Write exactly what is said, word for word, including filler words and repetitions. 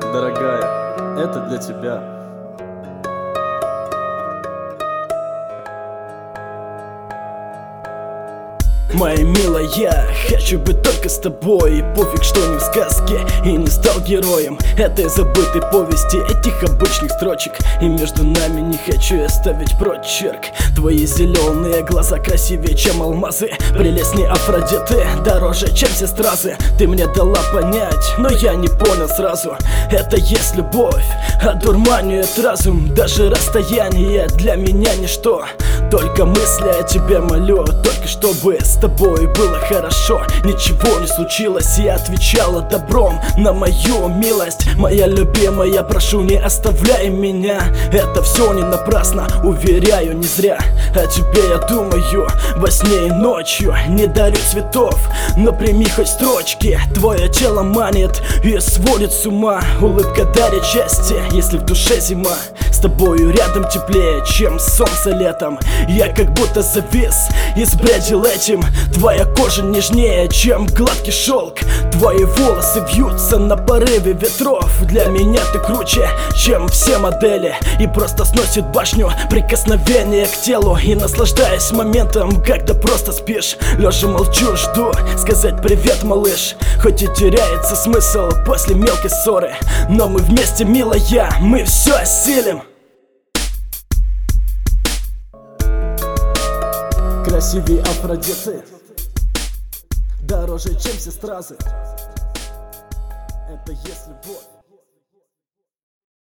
Дорогая, это для тебя. Моя милая, хочу быть только с тобой. И пофиг, что не в сказке и не стал героем этой забытой повести, этих обычных строчек. И между нами не хочу я ставить прочерк. Твои зеленые глаза красивее, чем алмазы, прелестней Афродиты, дороже, чем все стразы. Ты мне дала понять, но я не понял сразу. Это есть любовь, одурманивает разум. Даже расстояние для меня ничто. Только мысли о тебе молю, только чтобы с тобой было хорошо. Ничего не случилось, я отвечала добром на мою милость. Моя любимая, прошу, не оставляй меня. Это все не напрасно, уверяю, не зря. О тебе я думаю во сне и ночью. Не дарю цветов, но прими хоть строчки. Твое тело манит и сводит с ума. Улыбка дарит счастье, если в душе зима. С тобою рядом теплее, чем солнце летом. Я как будто завис и сбрендил этим. Твоя кожа нежнее, чем гладкий шелк. Твои волосы вьются на порыве ветров. Для меня ты круче, чем все модели. И просто сносит башню прикосновение к телу. И наслаждаясь моментом, когда просто спишь. Лежа молчу, жду сказать привет, малыш. Хоть и теряется смысл после мелкой ссоры, но мы вместе, милая, мы все осилим. Красивее Афродиты, дороже, чем все стразы. Это есть любовь.